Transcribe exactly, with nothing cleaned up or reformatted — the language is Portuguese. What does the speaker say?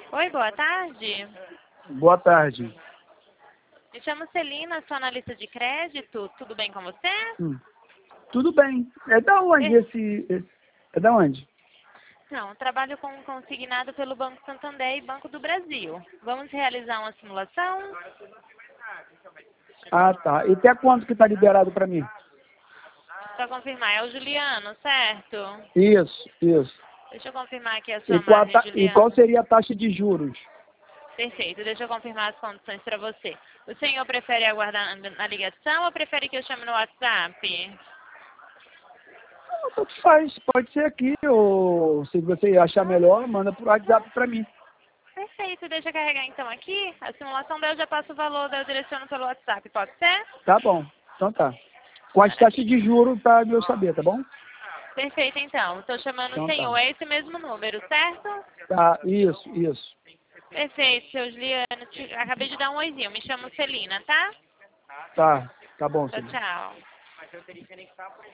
Oi, boa tarde. Boa tarde. Me chamo Celina, sou analista de crédito. Tudo bem com você? Hum. Tudo bem. É da onde É. esse, esse... É da onde? Não, trabalho com consignado pelo Banco Santander e Banco do Brasil. Vamos realizar uma simulação? Ah, tá. E até quanto que tá liberado para mim? Para confirmar, é o Juliano, certo? Isso, isso. Deixa eu confirmar aqui a E sua qual, a margem, ta- e qual Juliano. seria a taxa de juros? Perfeito, deixa eu confirmar as condições para você. O senhor prefere aguardar na ligação ou prefere que eu chame no WhatsApp? Ah, tanto faz. Pode ser aqui, ou se você achar melhor, manda por WhatsApp para mim. Perfeito, deixa eu carregar então aqui. A simulação daí eu já passo o valor, daí eu direciono pelo WhatsApp, pode ser? Tá bom. Então tá. Com as taxas Maravilha. de juros para eu saber, tá bom? Perfeito, então. Estou chamando o Então tá. senhor, é esse mesmo número, certo? Tá, isso, isso. Perfeito, seu Juliano. Te- Acabei de dar um oizinho. Me chamo Celina, tá? Tá, tá bom, Tchau, senhor. tchau.